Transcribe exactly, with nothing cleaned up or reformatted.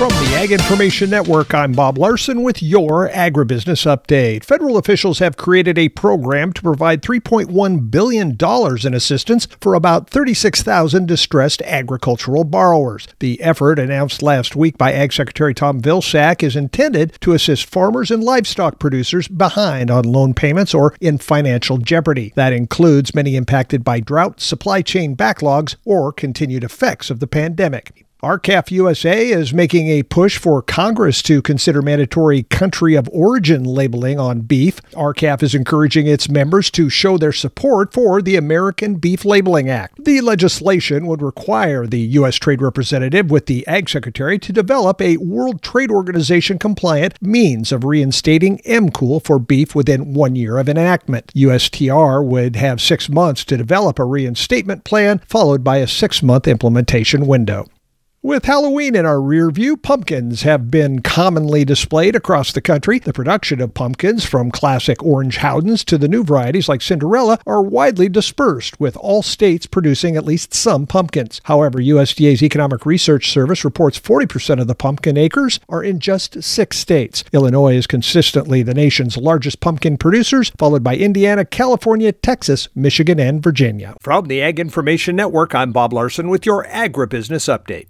From the Ag Information Network, I'm Bob Larson with your agribusiness update. Federal officials have created a program to provide three point one billion dollars in assistance for about thirty-six thousand distressed agricultural borrowers. The effort, announced last week by Ag Secretary Tom Vilsack, is intended to assist farmers and livestock producers behind on loan payments or in financial jeopardy. That includes many impacted by drought, supply chain backlogs, or continued effects of the pandemic. R C A F U S A is making a push for Congress to consider mandatory country of origin labeling on beef. R C A F is encouraging its members to show their support for the American Beef Labeling Act. The legislation would require the U S Trade Representative with the Ag Secretary to develop a World Trade Organization compliant means of reinstating M C O O L for beef within one year of enactment. U S T R would have six months to develop a reinstatement plan, followed by a six-month implementation window. With Halloween in our rear view, pumpkins have been commonly displayed across the country. The production of pumpkins, from classic orange Howdens to the new varieties like Cinderella, are widely dispersed, with all states producing at least some pumpkins. However, U S D A's Economic Research Service reports forty percent of the pumpkin acres are in just six states. Illinois is consistently the nation's largest pumpkin producers, followed by Indiana, California, Texas, Michigan, and Virginia. From the Ag Information Network, I'm Bob Larson with your agribusiness update.